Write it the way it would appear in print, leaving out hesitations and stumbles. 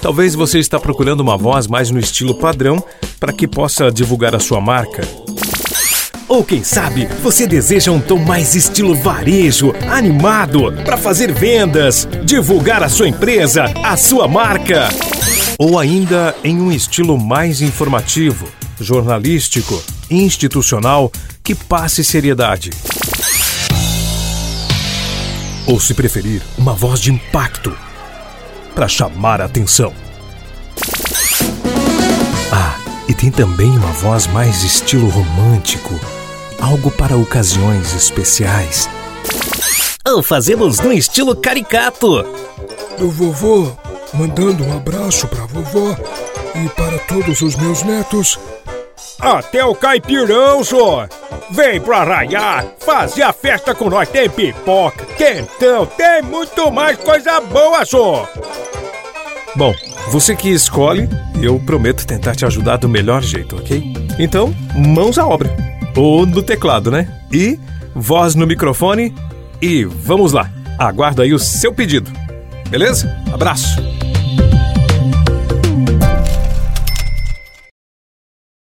Talvez você está procurando uma voz mais no estilo padrão para que possa divulgar a sua marca. Ou quem sabe, você deseja um tom mais estilo varejo, animado, para fazer vendas, divulgar a sua empresa, a sua marca. Ou ainda em um estilo mais informativo, jornalístico, institucional, que passe seriedade. Ou, se preferir, uma voz de impacto, para chamar a atenção. E tem também uma voz mais estilo romântico, algo para ocasiões especiais. Ou fazemos no estilo caricato. Do vovô, mandando um abraço para a vovó e para todos os meus netos. Até o caipirão, só. Vem pra Arraiá, fazer a festa com nós. Tem pipoca, quentão, tem muito mais coisa boa, só. Bom, você que escolhe, eu prometo tentar te ajudar do melhor jeito, ok? Então, mãos à obra. Ou no teclado, né? E voz no microfone e vamos lá. Aguardo aí o seu pedido. Beleza? Abraço!